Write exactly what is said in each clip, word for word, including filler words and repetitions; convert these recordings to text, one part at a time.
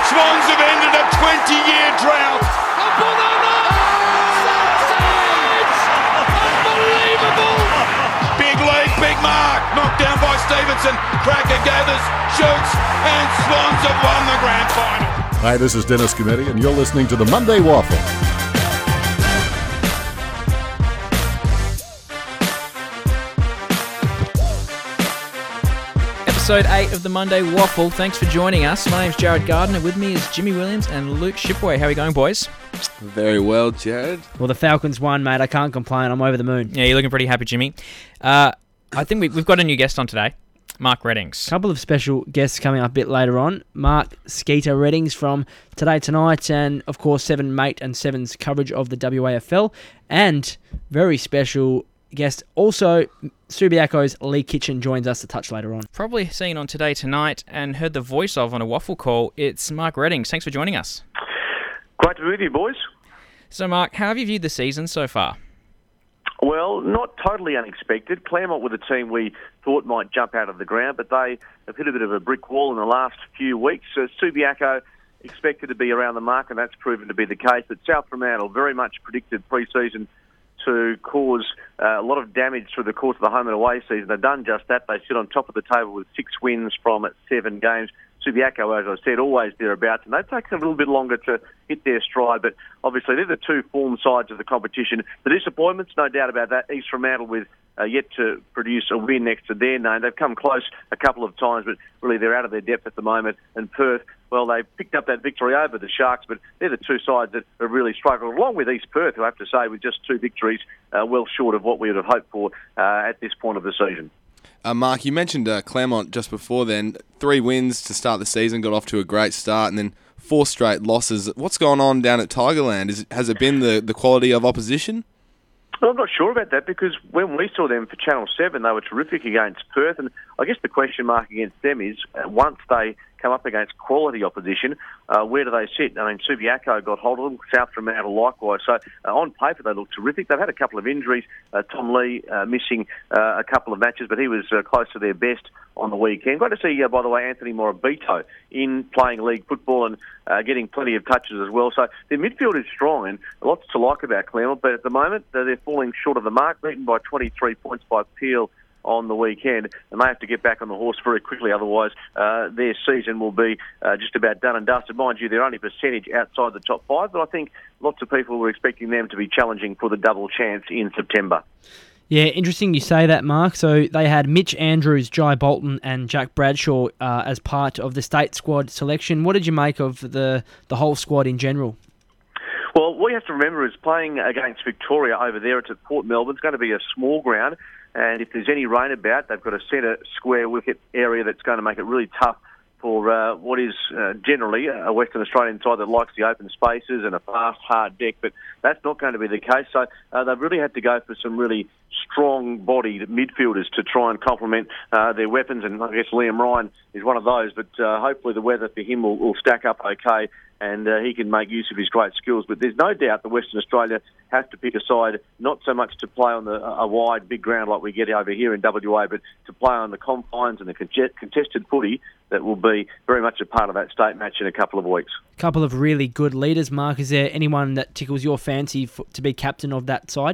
Swans have ended a twenty-year drought. Unbelievable! Big lead, big mark. Knocked down by Stevenson. Cracker gathers, shoots, and Swans have won the grand final. Hi, this is Dennis Cometti, and you're listening to the Monday Waffle. Episode eight of the Monday Waffle. Thanks for joining us. My name's Jared Gardner. With me is Jimmy Williams and Luke Shipway. How are we going, boys? Very well, Jared. Well, the Falcons won, mate. I can't complain. I'm over the moon. Yeah, you're looking pretty happy, Jimmy. Uh, I think we, we've got a new guest on today, Mark Reddings. A couple of special guests coming up a bit later on. Mark Skeeter Reddings from Today Tonight and, of course, Seven Mate and Seven's coverage of the W A F L. And very special guest, also Subiaco's Lee Kitchen joins us to touch later on. Probably seen on Today Tonight and heard the voice of on a waffle call. It's Mark Reddings. Thanks for joining us. Great to be with you, boys. So, Mark, how have you viewed the season so far? Well, not totally unexpected. Claremont were the team we thought might jump out of the ground, but they have hit a bit of a brick wall in the last few weeks. So Subiaco expected to be around the mark, and that's proven to be the case. But South Fremantle very much predicted pre-season to cause uh, a lot of damage through the course of the home and away season. They've done just that. They sit on top of the table with six wins from seven games. Subiaco, as I said, always thereabouts, and they've taken a little bit longer to hit their stride, but obviously they're the two form sides of the competition. The disappointments, no doubt about that. East Fremantle with uh, yet to produce a win next to their name. They've come close a couple of times, but really they're out of their depth at the moment. And Perth, well, they picked up that victory over the Sharks, but they're the two sides that have really struggled, along with East Perth, who I have to say, with just two victories, uh, well short of what we would have hoped for uh, at this point of the season. Uh, Mark, you mentioned uh, Claremont just before then. Three wins to start the season, got off to a great start, and then four straight losses. What's going on down at Tigerland? Is, has it been the, the quality of opposition? Well, I'm not sure about that, because when we saw them for Channel seven, they were terrific against Perth, and I guess the question mark against them is, uh, once they come up against quality opposition, uh, where do they sit? I mean, Subiaco got hold of them, South Fremantle likewise. So uh, on paper, they look terrific. They've had a couple of injuries. Uh, Tom Lee uh, missing uh, a couple of matches, but he was uh, close to their best on the weekend. Great to see, uh, by the way, Anthony Morabito in playing league football and uh, getting plenty of touches as well. So their midfield is strong and lots to like about Claremont, but at the moment uh, they're falling short of the mark, beaten by twenty-three points by Peel on the weekend, and they have to get back on the horse very quickly, otherwise uh, their season will be uh, just about done and dusted. Mind you, they're only percentage outside the top five, but I think lots of people were expecting them to be challenging for the double chance in September. Yeah, interesting you say that, Mark. So they had Mitch Andrews, Jai Bolton and Jack Bradshaw uh, as part of the state squad selection. What did you make of the, the whole squad in general? Well, what you have to remember is playing against Victoria over there, it's at Port Melbourne. It's going to be a small ground, and if there's any rain about, they've got a centre square wicket area that's going to make it really tough for uh, what is uh, generally a Western Australian side that likes the open spaces and a fast, hard deck, but that's not going to be the case. So uh, they've really had to go for some really strong-bodied midfielders to try and complement uh, their weapons, and I guess Liam Ryan is one of those, but uh, hopefully the weather for him will, will stack up okay, and uh, he can make use of his great skills. But there's no doubt that Western Australia has to pick a side, not so much to play on the, a wide, big ground like we get over here in W A, but to play on the confines and the contested footy that will be very much a part of that state match in a couple of weeks. A couple of really good leaders, Mark. Is there anyone that tickles your fancy for, to be captain of that side?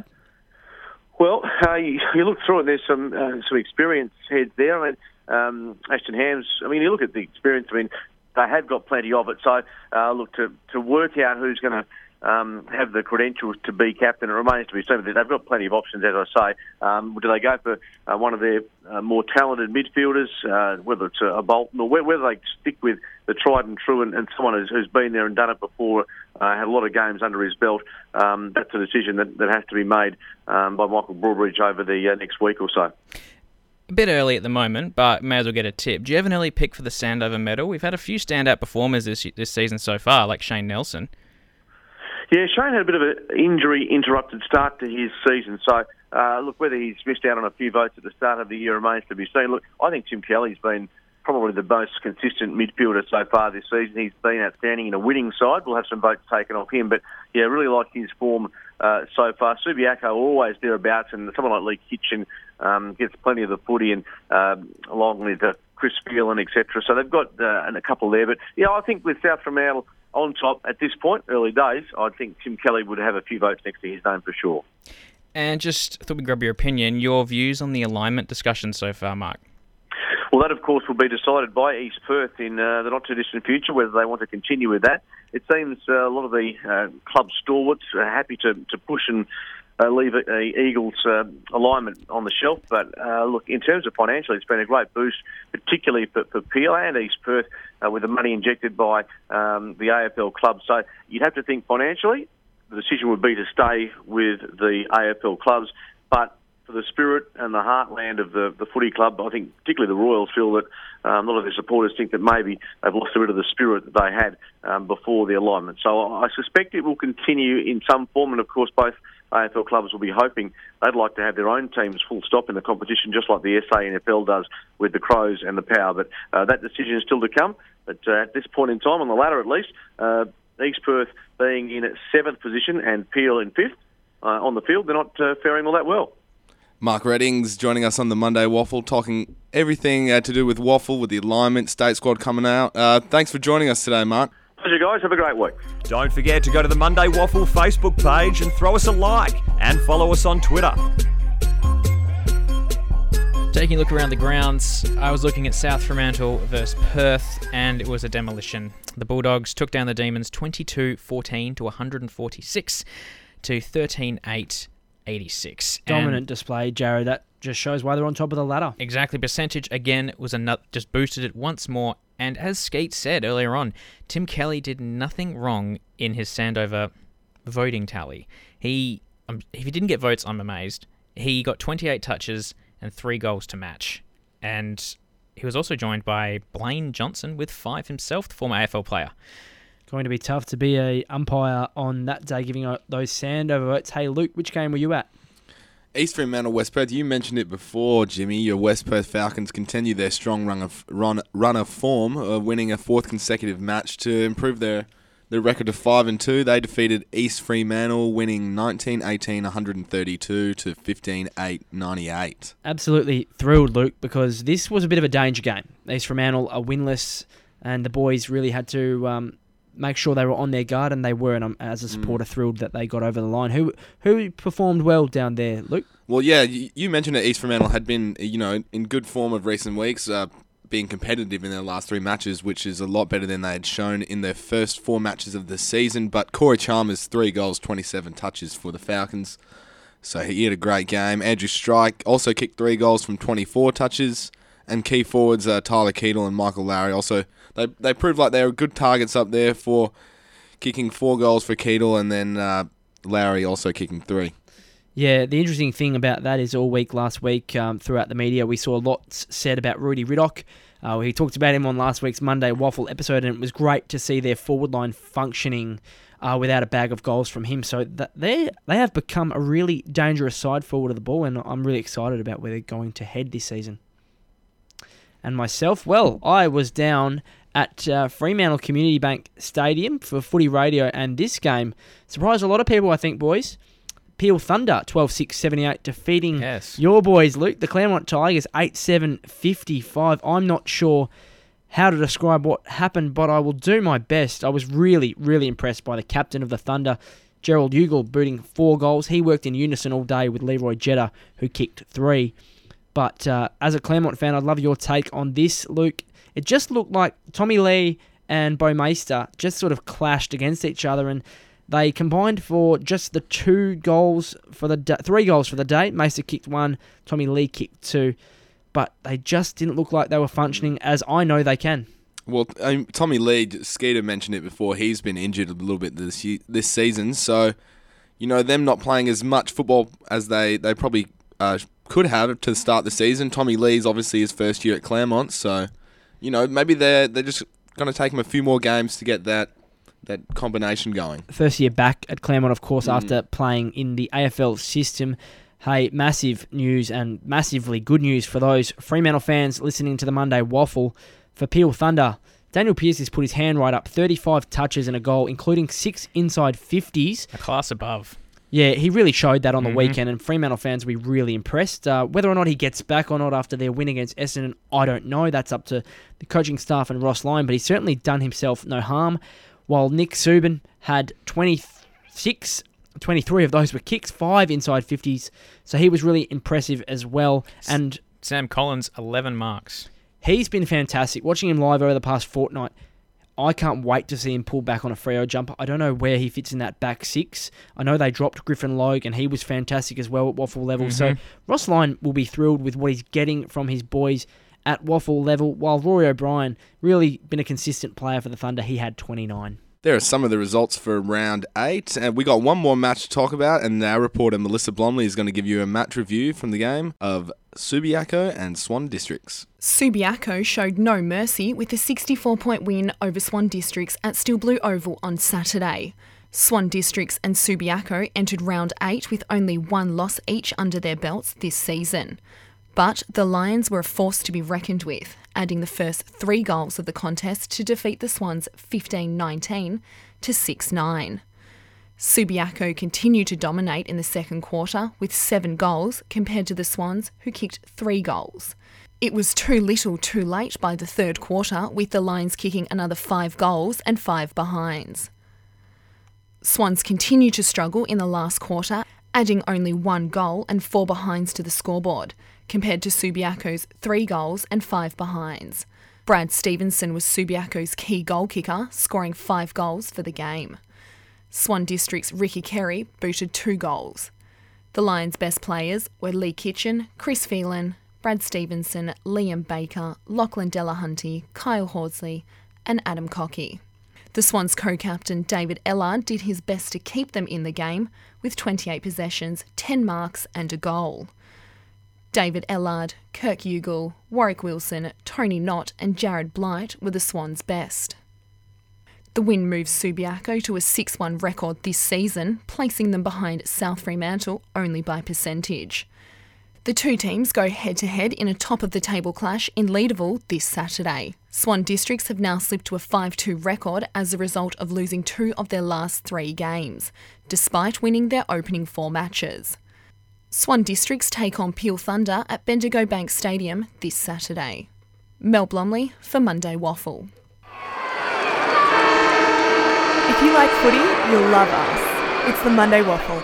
Well, uh, you, you look through it, there's some uh, some experienced heads there. I mean, um, Ashton Hams, I mean, you look at the experience, I mean, they have got plenty of it. So, uh, look, to, to work out who's going to um, have the credentials to be captain, it remains to be seen. They've got plenty of options, as I say. Um, do they go for uh, one of their uh, more talented midfielders, uh, whether it's a, a Bolton, or whether they stick with the tried and true and, and someone who's, who's been there and done it before, uh, had a lot of games under his belt? Um, that's a decision that, that has to be made um, by Michael Broadbridge over the uh, next week or so. A bit early at the moment, but may as well get a tip. Do you have an early pick for the Sandover medal? We've had a few standout performers this this season so far, like Shane Nelson. Yeah, Shane had a bit of an injury-interrupted start to his season, so uh, look, whether he's missed out on a few votes at the start of the year remains to be seen. Look, I think Tim Kelly's been probably the most consistent midfielder so far this season. He's been outstanding in a winning side. We'll have some votes taken off him, but yeah, really like his form uh, so far. Subiaco always thereabouts, and someone like Lee Kitchen um, gets plenty of the footy, and um, along with uh, Chris Phelan, et cetera. So they've got uh, and a couple there. But, yeah, I think with South Fremantle on top at this point, early days, I think Tim Kelly would have a few votes next to his name for sure. And just thought we'd grab your opinion, your views on the alignment discussion so far, Mark. Well, that, of course, will be decided by East Perth in uh, the not-too-distant future, whether they want to continue with that. It seems uh, a lot of the uh, club stalwarts are happy to, to push and uh, leave a, a Eagles uh, alignment on the shelf. But, uh, look, in terms of financially, it's been a great boost, particularly for, for Peel and East Perth, uh, with the money injected by um, the A F L clubs. So you'd have to think financially, the decision would be to stay with the A F L clubs. But for the spirit and the heartland of the, the footy club, I think particularly the Royals feel that um, a lot of their supporters think that maybe they've lost a bit of the spirit that they had um, before the alignment. So I suspect it will continue in some form, and of course both A F L clubs will be hoping they'd like to have their own teams full stop in the competition, just like the S A N F L does with the Crows and the Power. But uh, that decision is still to come. But uh, at this point in time, on the ladder at least, uh, East Perth being in seventh position and Peel in fifth uh, on the field, they're not uh, faring all that well. Mark Reddings joining us on the Monday Waffle, talking everything uh, to do with Waffle, with the alignment, state squad coming out. Uh, thanks for joining us today, Mark. Pleasure, guys. Have a great week. Don't forget to go to the Monday Waffle Facebook page and throw us a like, and follow us on Twitter. Taking a look around the grounds, I was looking at South Fremantle versus Perth, and it was a demolition. The Bulldogs took down the Demons twenty-two fourteen to one forty-six to thirteen eight eighty-six. Dominant And display, Jared. That just shows why they're on top of the ladder. exactly. Percentage, again, was another, just boosted it once more. And as Skeet said earlier on, Tim Kelly did nothing wrong in his Sandover voting tally. He, um, if he didn't get votes, I'm amazed. He got twenty-eight touches and three goals to match. And he was also joined by Blaine Johnson with five himself, the former A F L player. Going to be tough to be a umpire on that day, giving out those Sandover votes. Hey, Luke, which game were you at? East Fremantle, West Perth. You mentioned it before, Jimmy. Your West Perth Falcons continue their strong run of run, run of form, uh, winning a fourth consecutive match to improve their their record to five and two. They defeated East Fremantle, winning nineteen eighteen, one thirty-two to fifteen eight ninety-eight. Absolutely thrilled, Luke, because this was a bit of a danger game. East Fremantle are winless, and the boys really had to um, make sure they were on their guard, and they were. And I'm, as a supporter, mm. thrilled that they got over the line. Who who performed well down there, Luke? Well, yeah, you, you mentioned that East Fremantle had been, you know, in good form of recent weeks, uh, being competitive in their last three matches, which is a lot better than they had shown in their first four matches of the season. But Corey Chalmers, three goals, twenty-seven touches for the Falcons. So he had a great game. Andrew Strike also kicked three goals from twenty-four touches. And key forwards uh, Tyler Keatle and Michael Lowry also, they they proved like they were good targets up there for kicking four goals for Keatle, and then uh, Lowry also kicking three. Yeah, the interesting thing about that is all week last week um, throughout the media, we saw lots said about Rudy Riddock. Uh, we talked about him on last week's Monday Waffle episode, and it was great to see their forward line functioning uh, without a bag of goals from him. So that they they have become a really dangerous side forward of the ball, and I'm really excited about where they're going to head this season. And myself, well, I was down at uh, Fremantle Community Bank Stadium for Footy Radio, and this game surprised a lot of people, I think, boys. Peel Thunder, twelve six seventy-eight, defeating Yes. your boys, Luke, the Claremont Tigers, eight seven fifty-five. I'm not sure how to describe what happened, but I will do my best. I was really, really impressed by the captain of the Thunder, Gerald Ugle, booting four goals. He worked in unison all day with Leroy Jetta, who kicked three. But uh, as a Claremont fan, I'd love your take on this, Luke. It just looked like Tommy Lee and Bo Meister just sort of clashed against each other, and they combined for just the two goals for the da- three goals for the day. Meister kicked one, Tommy Lee kicked two, but they just didn't look like they were functioning as I know they can. Well, um, Tommy Lee, Skeeter mentioned it before. He's been injured a little bit this year, this season, so you know them not playing as much football as they they probably uh, could have to start the season. Tommy Lee's obviously his first year at Claremont, so you know maybe they're they're just going to take him a few more games to get that that combination going. First year back at Claremont, of course, Mm. after playing in the A F L system. Hey, massive news and massively good news for those Fremantle fans listening to the Monday Waffle. For Peel Thunder, Daniel Pearce has put his hand right up, thirty-five touches and a goal, including six inside fifties. A class above. Yeah, he really showed that on the Mhm. weekend, and Fremantle fans will be really impressed. Uh, whether or not he gets back or not after their win against Essendon, I don't know. That's up to the coaching staff and Ross Lyon, but he's certainly done himself no harm. While Nick Subin had twenty-six, twenty-three of those were kicks, five inside fifties, so he was really impressive as well. And Sam Collins, eleven marks. he's been fantastic. Watching him live over the past fortnight, I can't wait to see him pull back on a Freo jumper. I don't know where he fits in that back six. I know they dropped Griffin Logue, and he was fantastic as well at Waffle level. So Mhm. Ross Lyon will be thrilled with what he's getting from his boys at Waffle level, while Rory O'Brien really been a consistent player for the Thunder. He had twenty-nine. There are some of the results for round eight, and we got one more match to talk about, and our reporter Melissa Blomley is going to give you a match review from the game of Subiaco and Swan Districts. Subiaco showed no mercy with a sixty-four point win over Swan Districts at Steel Blue Oval on Saturday. Swan Districts and Subiaco entered round eight with only one loss each under their belts this season. But the Lions were a force to be reckoned with, adding the first three goals of the contest to defeat the Swans fifteen nineteen to six nine. Subiaco continued to dominate in the second quarter with seven goals compared to the Swans, who kicked three goals. It was too little too late by the third quarter, with the Lions kicking another five goals and five behinds. Swans continued to struggle in the last quarter, adding only one goal and four behinds to the scoreboard, compared to Subiaco's three goals and five behinds. Brad Stevenson was Subiaco's key goal kicker, scoring five goals for the game. Swan District's Ricky Kerry booted two goals. The Lions' best players were Lee Kitchen, Chris Phelan, Brad Stevenson, Liam Baker, Lachlan Delahunty, Kyle Horsley and Adam Cockey. The Swans' co-captain David Ellard did his best to keep them in the game with twenty-eight possessions, ten marks and a goal. David Ellard, Kirk Ugle, Warwick Wilson, Tony Knott and Jared Blight were the Swans' best. The win moves Subiaco to a six one record this season, placing them behind South Fremantle only by percentage. The two teams go head-to-head in a top-of-the-table clash in Leederville this Saturday. Swan Districts have now slipped to a five two record as a result of losing two of their last three games, despite winning their opening four matches. Swan Districts take on Peel Thunder at Bendigo Bank Stadium this Saturday. Mel Blomley for Monday Waffle. If you like footy, you'll love us. It's the Monday Waffle.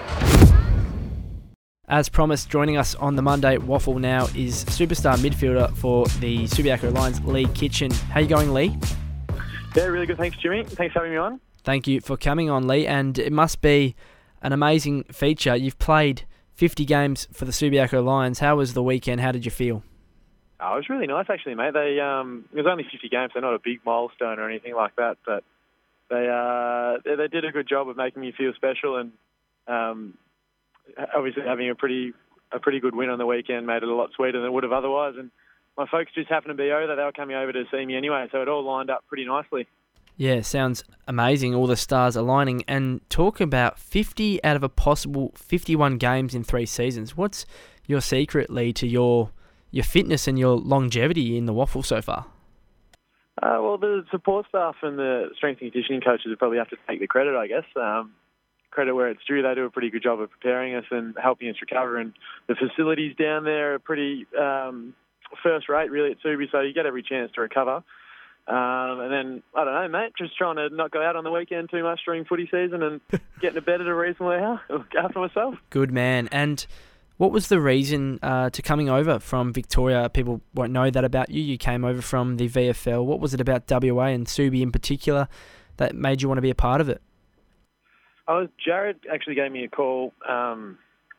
As promised, joining us on the Monday Waffle now is superstar midfielder for the Subiaco Lions, Lee Kitchen. How you going, Lee? Yeah, really good. Thanks, Jimmy. Thanks for having me on. Thank you for coming on, Lee. And it must be an amazing feature. You've played fifty games for the Subiaco Lions. How was the weekend? How did you feel? Oh, it was really nice, actually, mate. They um, it was only fifty games, so not a big milestone or anything like that, but they uh, they, they did a good job of making me feel special, and um, obviously having a pretty a pretty good win on the weekend made it a lot sweeter than it would have otherwise. And my folks just happened to be over. They were coming over to see me anyway, so it all lined up pretty nicely. Yeah, sounds amazing, all the stars aligning. And talk about fifty out of a possible fifty-one games in three seasons. What's your secret, Lee, to your your fitness and your longevity in the Waffle so far? Uh, well, the support staff and the strength and conditioning coaches would probably have to take the credit, I guess. Um, credit where it's due. They do a pretty good job of preparing us and helping us recover. And the facilities down there are pretty um, first rate, really, at Subi, so you get every chance to recover. Um, and then, I don't know, mate, just trying to not go out on the weekend too much during footy season and getting to bed at a reasonable hour, look after myself. Good man. And what was the reason uh, to coming over from Victoria? People won't know that about you. You came over from the V F L. What was it about W A and Subi in particular that made you want to be a part of it? I was, Jared actually gave me a call um,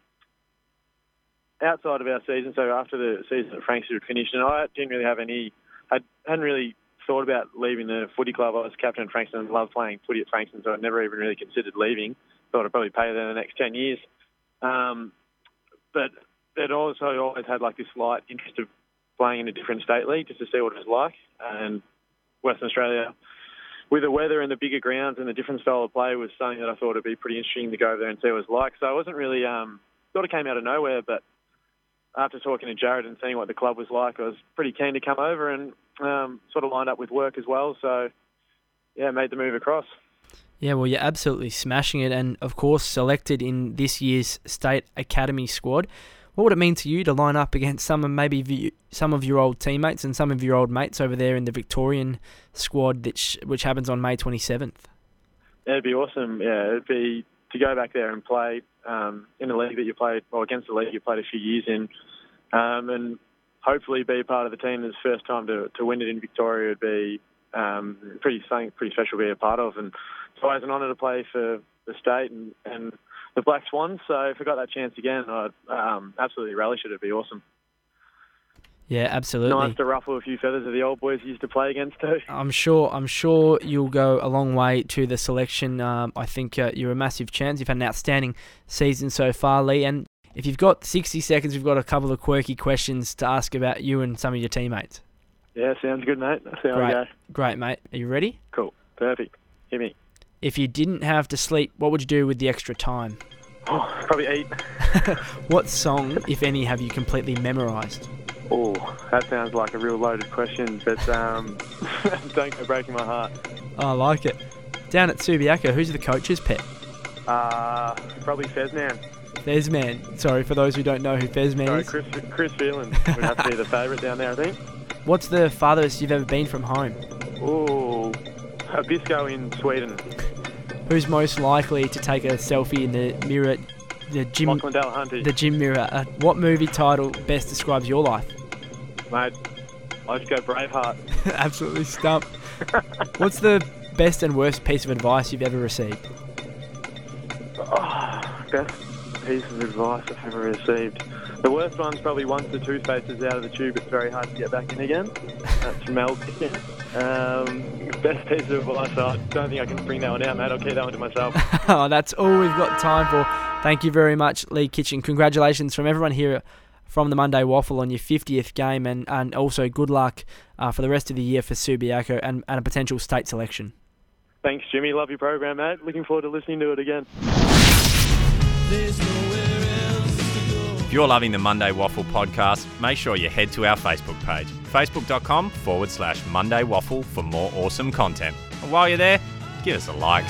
outside of our season, so after the season at Frankston had finished, and I didn't really have any, I hadn't really thought about leaving the footy club. I was captain at Frankston and loved playing footy at Frankston, so I'd never even really considered leaving. Thought I'd probably pay there the next ten years. Um, but it also always had like this slight interest of playing in a different state league just to see what it was like. And Western Australia, with the weather and the bigger grounds and the different style of play, was something that I thought would be pretty interesting to go over there and see what it was like. So I wasn't really, um, thought it came out of nowhere, but after talking to Jared and seeing what the club was like, I was pretty keen to come over and um, sort of lined up with work as well. So, yeah, made the move across. Yeah, well, you're absolutely smashing it, and of course selected in this year's State Academy squad. What would it mean to you to line up against some of maybe v- some of your old teammates and some of your old mates over there in the Victorian squad, which which happens on May twenty-seventh? Yeah, it'd be awesome. Yeah, it'd be to go back there and play um, in a league that you played, or against the league you played a few years in, um, and hopefully be part of the team that's first time to, to win it in Victoria would be um, pretty something pretty special to be a part of. And it's always an honour to play for the state and, and the Black Swans. So if I got that chance again, I'd um, absolutely relish it. It'd be awesome. Yeah, absolutely. Nice to ruffle a few feathers of the old boys you used to play against too. I'm sure. I'm sure you'll go a long way to the selection. Um, I think uh, you're a massive chance. You've had an outstanding season so far, Lee. And if you've got sixty seconds, we've got a couple of quirky questions to ask about you and some of your teammates. Yeah, sounds good, mate. That's how Great, we go. Great, mate. Are you ready? Cool. Perfect. Hit me. If you didn't have to sleep, what would you do with the extra time? Oh, probably eat. What song, if any, have you completely memorised? Oh, that sounds like a real loaded question, but um, don't go breaking my heart. Oh, I like it. Down at Subiaco, who's the coach's pet? Uh, probably Fezman. Fezman. Sorry, for those who don't know who Fezman Sorry, is. Chris, Chris Phelan would have to be the favourite down there, I think. What's the farthest you've ever been from home? Oh, Abisko in Sweden. Who's most likely to take a selfie in the mirror, the gym, Lachlan Delahunty. the gym mirror? Uh, what movie title best describes your life? Mate, I'd go Braveheart. Absolutely stumped. What's the best and worst piece of advice you've ever received? Oh, best piece of advice I've ever received. The worst one's probably once the toothpaste is out of the tube, it's very hard to get back in again. That's Mel. Um, best piece of advice, I don't think I can bring that one out, mate. I'll keep that one to myself. Oh, that's all we've got time for. Thank you very much, Lee Kitchen. Congratulations from everyone here from the Monday Waffle on your fiftieth game, and, and also good luck uh, for the rest of the year for Subiaco and, and a potential state selection. Thanks, Jimmy. Love your program, mate. Looking forward to listening to it again. If you're loving the Monday Waffle podcast, make sure you head to our Facebook page, facebook.com forward slash Monday Waffle for more awesome content. And while you're there, give us a like.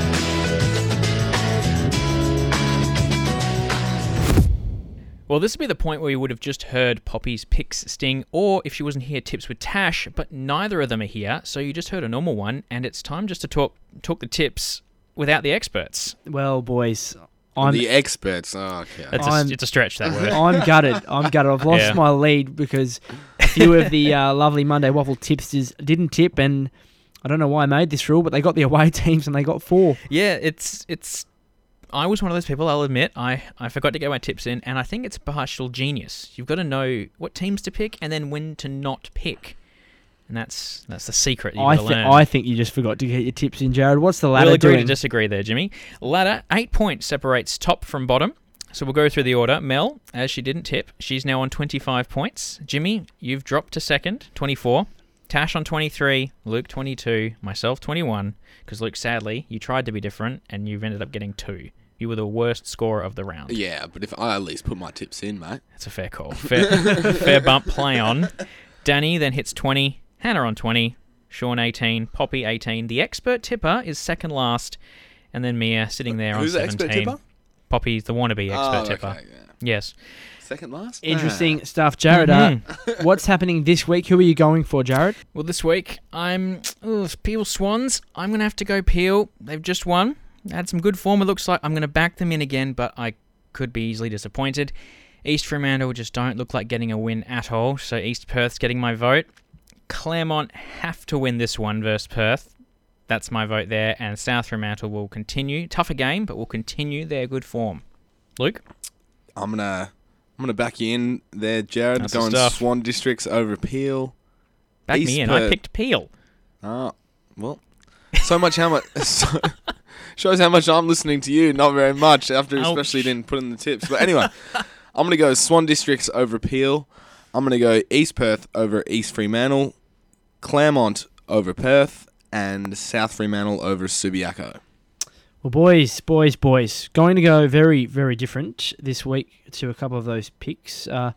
Well, this would be the point where we would have just heard Poppy's picks sting, or if she wasn't here, tips with Tash, but neither of them are here, so you just heard a normal one, and it's time just to talk talk the tips without the experts. Well, boys, I'm the experts. Oh, okay. It's a, it's a stretch, that word. I'm gutted. I'm gutted. I've lost Yeah. my lead because a few of the uh, lovely Monday Waffle tipsters didn't tip, and I don't know why I made this rule, but they got the away teams and they got four. Yeah, it's it's. I was one of those people, I'll admit. I, I forgot to get my tips in, and I think it's partial genius. You've got to know what teams to pick and then when to not pick. And that's that's the secret you've I, got to th- learn. I think you just forgot to get your tips in, Jared. What's the ladder We'll agree doing? to disagree there, Jimmy. Ladder, eight points separates top from bottom. So we'll go through the order. Mel, as she didn't tip, she's now on twenty-five points. Jimmy, you've dropped to second, twenty-four. Tash on twenty-three, Luke twenty-two, myself twenty-one, because Luke, sadly, you tried to be different and you've ended up getting two. You were the worst scorer of the round. Yeah, but if I at least put my tips in, mate. That's a fair call. Fair, fair bump, play on. Danny then hits twenty, Hannah on twenty, Sean eighteen, Poppy eighteen. The expert tipper is second last, and then Mia sitting there Who's on the seventeen. expert tipper? Poppy's the wannabe expert Oh, tipper. okay, yeah. Yes. Second last? Interesting stuff. Jared, uh, what's happening this week? Who are you going for, Jared? Well, this week, I'm... Ooh, Peel Swans. I'm going to have to go Peel. They've just won. Had some good form, it looks like. I'm going to back them in again, but I could be easily disappointed. East Fremantle just don't look like getting a win at all, so East Perth's getting my vote. Claremont have to win this one versus Perth. That's my vote there, and South Fremantle will continue. Tougher game, but will continue their good form. Luke? I'm gonna I'm gonna back you in there, Jared. That's the Going stuff. Swan Districts over Peel. Back East me in. Perth. I picked Peel. Oh, well. So much how much... So, shows how much I'm listening to you, not very much, after Ouch. especially didn't put in the tips. But anyway, I'm going to go Swan Districts over Peel. I'm going to go East Perth over East Fremantle, Claremont over Perth, and South Fremantle over Subiaco. Well, boys, boys, boys, going to go very, very different this week to a couple of those picks. Uh,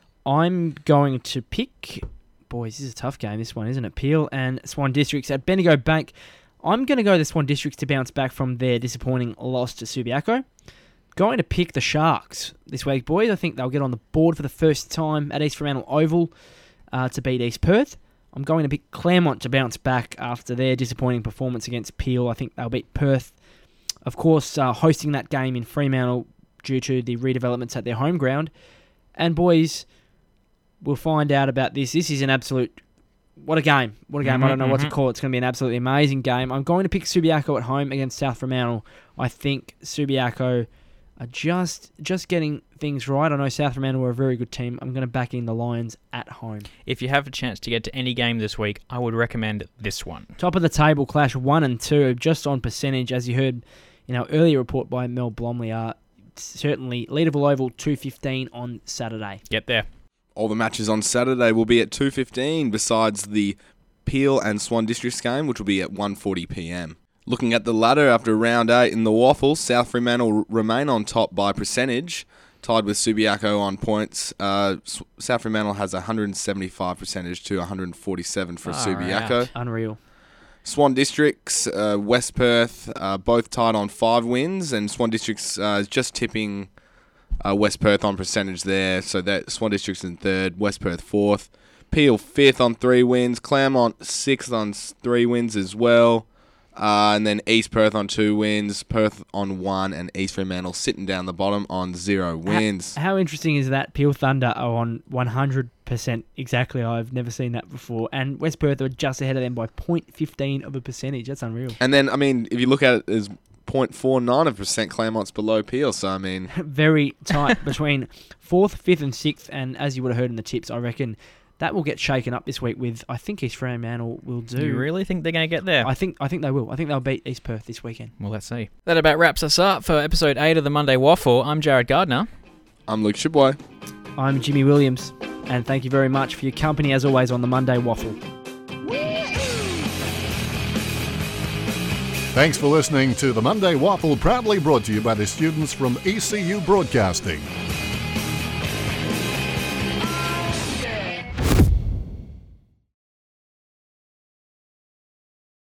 I'm going to pick... Boys, this is a tough game, this one, isn't it? Peel and Swan Districts at Bendigo Bank I'm going to go the Swan Districts to bounce back from their disappointing loss to Subiaco. Going to pick the Sharks this week, boys. I think they'll get on the board for the first time at East Fremantle Oval uh, to beat East Perth. I'm going to pick Claremont to bounce back after their disappointing performance against Peel. I think they'll beat Perth. Of course, uh, hosting that game in Fremantle due to the redevelopments at their home ground. And boys, we'll find out about this. This is an absolute... What a game. What a game. Mm-hmm, I don't know mm-hmm. what to call it. It's going to be an absolutely amazing game. I'm going to pick Subiaco at home against South Fremantle. I think Subiaco are just just getting things right. I know South Fremantle are a very good team. I'm going to back in the Lions at home. If you have a chance to get to any game this week, I would recommend this one. Top of the table clash one and two, just on percentage, as you heard in our earlier report by Mel Blomley, are certainly Leederville Oval two fifteen on Saturday. Get there. All the matches on Saturday will be at two fifteen, besides the Peel and Swan Districts game, which will be at one forty p m. Looking at the ladder after round eight in the Waffle, South Fremantle remain on top by percentage, tied with Subiaco on points. Uh, South Fremantle has one hundred seventy-five percentage to one hundred forty-seven for Oh, Subiaco. right. Unreal. Swan Districts, uh, West Perth, uh, both tied on five wins, and Swan Districts uh, is just tipping uh, West Perth on percentage there. So that Swan Districts in third, West Perth fourth, Peel fifth on three wins, Claremont sixth on s- three wins as well. Uh, and then East Perth on two wins, Perth on one, and East Fremantle sitting down the bottom on zero wins. How, how interesting is that? Peel Thunder are on one hundred percent exactly. I've never seen that before. And West Perth are just ahead of them by zero point one five of a percentage. That's unreal. And then, I mean, if you look at it as zero point four nine of a percent, Claremont's below Peel. So, I mean... Very tight between fourth, fifth, and sixth. And as you would have heard in the tips, I reckon... That will get shaken up this week with, I think East Fremantle will do. You really think they're going to get there? I think I think they will. I think they'll beat East Perth this weekend. Well, let's see. That about wraps us up for episode eight of the Monday Waffle. I'm Jared Gardner. I'm Luke Shibway. I'm Jimmy Williams. And thank you very much for your company, as always, on the Monday Waffle. Thanks for listening to the Monday Waffle, proudly brought to you by the students from E C U Broadcasting.